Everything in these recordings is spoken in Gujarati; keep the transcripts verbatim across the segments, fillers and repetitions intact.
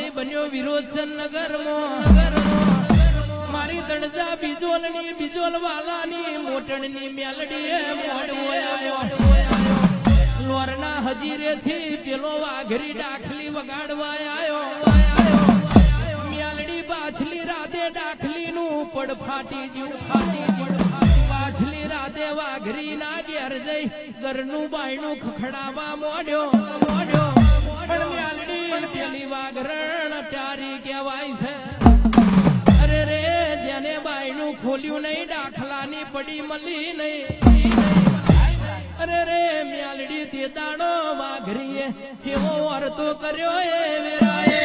સમય બન્યો વિરોધન નગરમાં મારી તણજા બીજોલની બીજોલ વાલાની મોટણની મેલડીએ મોડવો આવ્યો લોરના હજીરેથી પેલો વાઘરી ડાખલી વગાડવા આવ્યો મેલડી પાછલી રાતે ડાખલીનું પડ ફાટી જ્યું ફાટી જ્યું પાછલી રાતે વાઘરી ના ઘેર જઈ ઘરનું બાયણું ખખડાવા મોડ્યો મોડ્યો પણ મેલડી પેલી વાઘરણ પ્યારી કહેવાય છે અરે રે જેને બાયણું ખોલ્યું નહીં ડાખલાની પડી મળી નહીં અરે રે મેલડી તે દાડો વાઘરીએ સેવો વર્તો કર્યો એ વેરાએ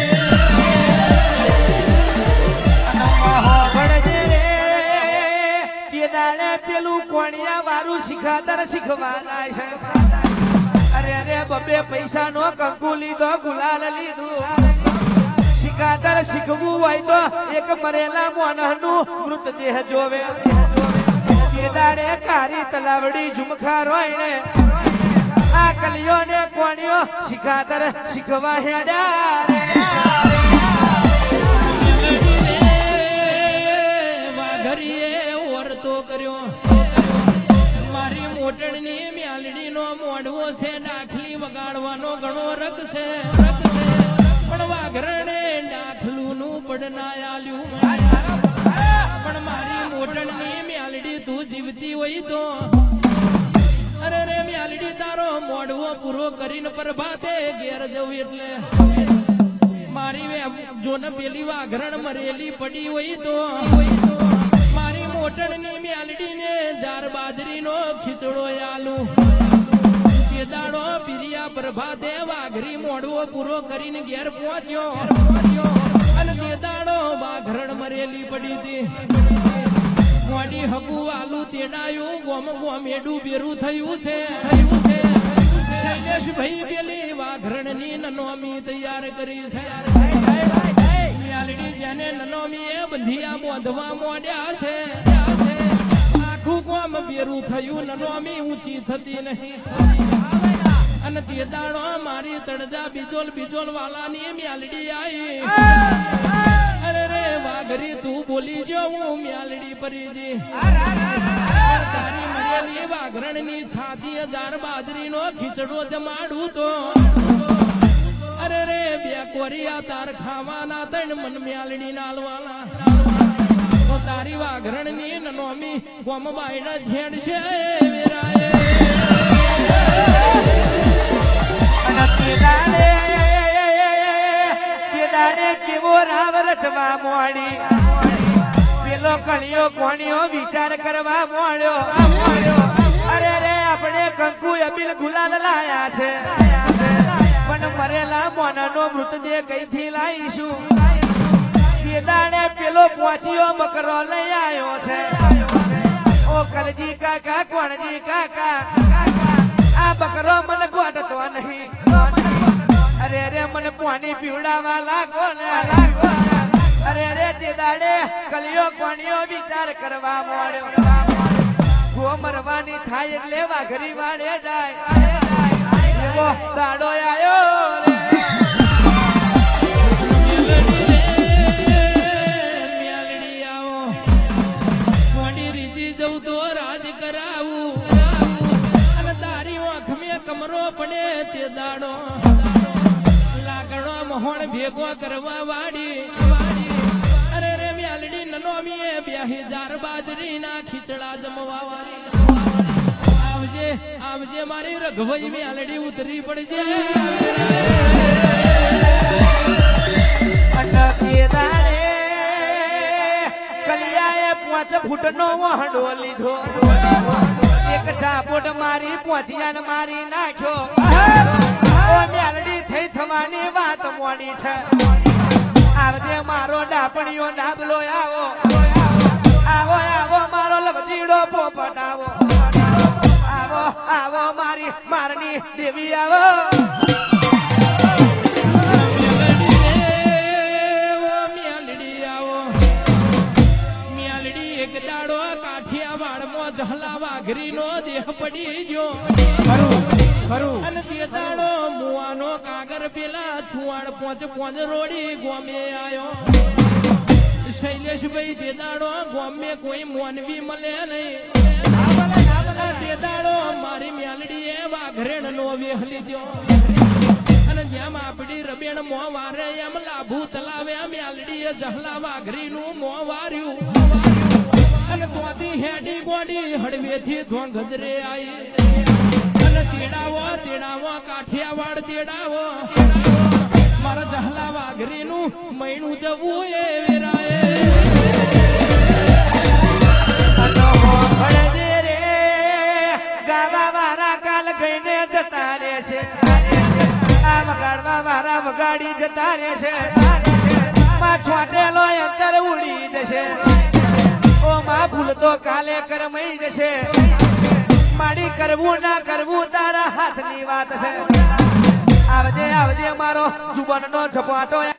તે દાડે પેલું કોણિયા વાળું શીખાતર શીખવાના છે અરે અરે બબે પૈસા નો કંકુ લીધો ગુલાલ લીધું શીખાતર શીખવું હોય તો એક મરેલા મોનહનું મૃતદેહ જોવે તે દાડે કારી તલાવડી ઝુમખા રોઈને આ કલિયો ને કોણિયો શીખાતર શીખવા હેડ્યા વાઘરીએ વર્તો કર્યો મારી મોટણની મેલડી નો મોઢવો છે ડાખલી વગાડવાનો ઘણો રગ છે પણ વાઘરણે ડાખલું નું પડના આલ્યું પણ મારી મોટણની મેલડી તું જીવતી હોય તો અરે રે મેલડી તારો મોઢવો પૂરો કરીને પ્રભાતે ઘેર જવું એટલે મારી જોને પેલી વાઘરણ મરેલી પડી હોય તો મારી મોટણની મેલડી ને જાર બાજરી નો ખીચડો આલુ તે દાડો પીરિયા પ્રભાતે વાઘરી મોઢવો પૂરો કરીને ઘેર પહોંચ્યો અને તે દાડો વાઘરણ મરેલી પડી હતી મોડી હકુ આલુ તેડાયું ગોમ ગોમેડું બેરું થયું છે થયું છે શૈલેષ ભાઈ પેલી વાઘરણની નનોમી તૈયાર કરી છે મેલડી જેને નનોમી એ બંધિયા બોંધવા મોડ્યા છે આખું ગોમ બેરું થયું નનોમી ઊંચી થતી નહીં અને તે દાડો મારી તળજા બીજોલ બીજોલ વાલાની મેલડી આવી અરે રે વાઘરી તું બોલી જો હું મેલડી પરીજી તારી મરેલી વાઘરણની છાતી હજાર બાજરી નો ખીચડો જમાડું તો અરે રે બે કોરિયા તાર ખાવાના તણ મન મેલડી નાલવાના તો તારી વાઘરણની નનોમી ગોમ બાયડા છેડશે વેરાએ કેવો રાવ રચવા મોડી પેલો કણિયો કોણિયો વિચાર કરવા મોડ્યો અરે રે આપણે કંકુ અબીલ ગુલાલ લાયા છે પણ મરેલા મોનાનો મૃતદેહ કઈથી લાવીશું તે દાડે પેલો પોચીયો બકરો લઈ આવ્યો છે ઓ કલજી કાકા કોણજી કાકા આ બકરો મને ગોઠતો નહીં અરે રે મને પાણી પીવડાવા લાગો ને અરે રે તે દાડે કલિયો કોણિયો વિચાર કરવા મોડ્યો ગો મરવાની થાય એટલે વાઘરી વાડે જાય એવો દાડો આયો રે મેલડી આવો કોણી રીતિ જવું તો રાજ કરાવું અને તારી આંખ મેં કમરો પડે તે દાડો મોહણ ભેગો કરવા વાડી અરે રે મેલડી નનોમીએ બે હજાર બાજરી ના ખીચડા જમવા વાળી આવજે આવજે મારી રઘવઈ મેલડી ઉતરી પડજે કલિયાએ પાંચ ફૂટ નો વહડો લીધો એક ચાપોટ મારી પોચિયાને મારી નાખ્યો મેલડી થઈ થવાની વાત મોડી છે આવજે મારો ડાપણીઓ ડાબલો આવો આવો આવો મારો લવજીડો પોપટ આવો આવો આવો મારી મારની દેવી આવો મેલડી આવો મેલડી એક દાડો કાઠિયાવાડમાં જહલા વાઘરી નો દેહ પડી ગયો અને તે દાડો મુવાનો કાગર વાગર પેલા છુવાડ પોંચ પોંચ રોડી ગોમે આયો શૈલેષભાઈ તે દાડો ગોમે કોઈ મોનવી મળે નહીં તે દાડો મારી મેલડીએ વાઘરેણ નો વેહલી દ્યો અને જેમ આપડી રબેણ મો વારે એમ લાભુ તલાવે મેલડીએ જહલા વાઘરી નું મો વાર્યું અને તોથી હેડી ગોડી હળવેથી ધોંગધરે આઈ અને તેડાવો તેડાવો કાઠિયાવાડ તેડાવો મારા જહલા વાઘરી નું મૈણું જવું એ વેરાએ ગાવા વાળા કાલ ગઈને જતા રહેશે આ વગાડવા વાળા વગાડી જતા રહેશે માં છોટેલો અંતર ઉડી જશે ઓ માં ભૂલ તો કાલે કરમઈ જશે માડી કરવું ના કરવું તારા હાથની વાત છે આવજે આવજે મારો સુબનનો ઝપાટો